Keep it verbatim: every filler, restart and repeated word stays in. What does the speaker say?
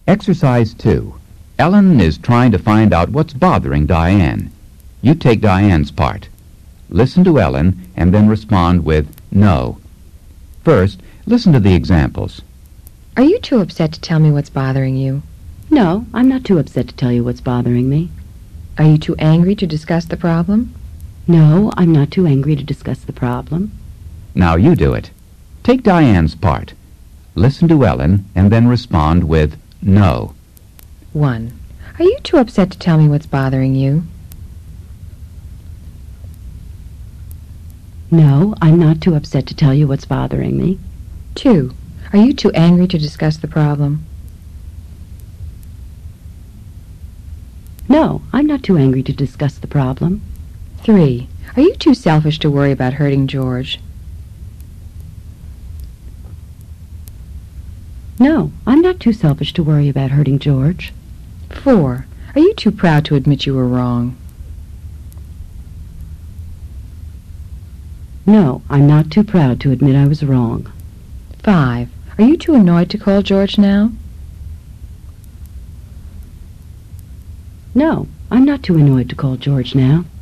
Exercise two. Ellen is trying to find out what's bothering Diane. You take Diane's part. Listen to Ellen and then respond with no. First, listen to the examples. Are you too upset to tell me what's bothering you? No, I'm not too upset to tell you what's bothering me. Are you too angry to discuss the problem? No, I'm not too angry to discuss the problem. Now you do it. Take Diane's part. Listen to Ellen and then respond with no. One. Are you too upset to tell me what's bothering you? No, I'm not too upset to tell you what's bothering me. Two. Are you too angry to discuss the problem? No, I'm not too angry to discuss the problem. Three. Are you too selfish to worry about hurting George? No, I'm not too selfish to worry about hurting George. Four. Are you too proud to admit you were wrong? No, I'm not too proud to admit I was wrong. Five. Are you too annoyed to call George now? No, I'm not too annoyed to call George now.